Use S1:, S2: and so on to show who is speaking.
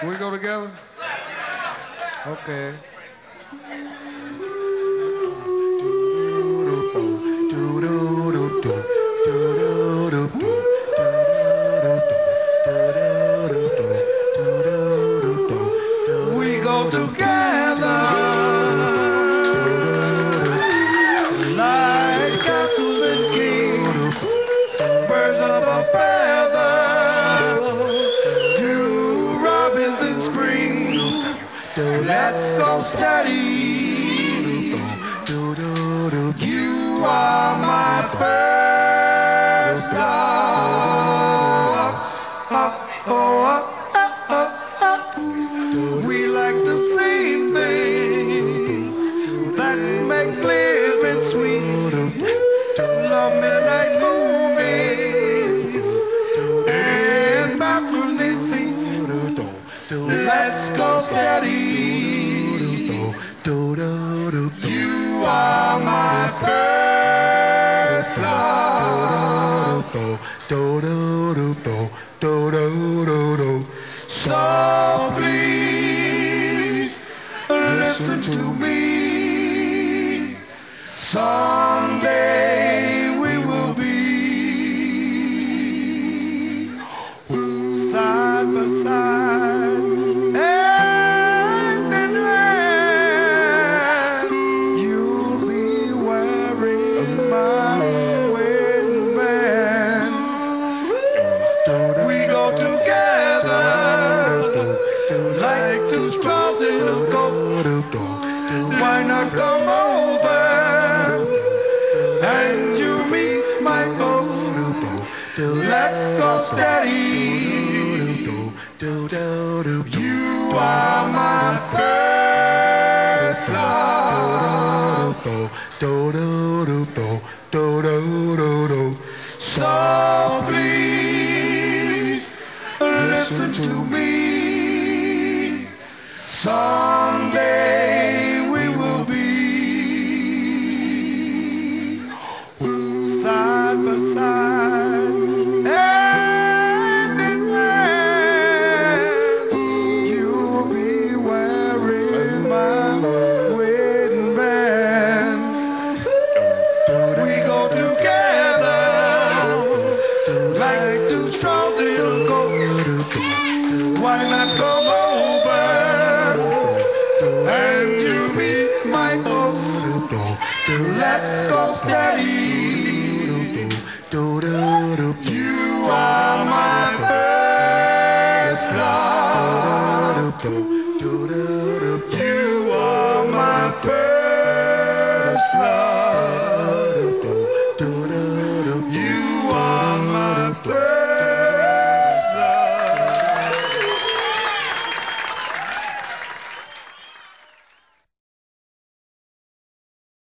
S1: We go together? Okay. We go together like castles and kings, birds of a feather, two robins in spring. Let's go steady. You are my first love. We like the same things that makes living sweet. Love midnight movies and balcony seats. Let's go steady. You are my first love. So please listen to me. Someday we will be side by side, hand in hand. You'll be wearing my wedding band. We go together like two straws in a coat. Why not come over and you meet my folks? Let's go steady. You are my first love. So please listen to me. Someday we will be side by side, hand in hand. You'll be wearing my wedding band. We go together like two straws in a coat. Why not come over and you meet my folks? Let's go steady. You are my first love. You are my first love.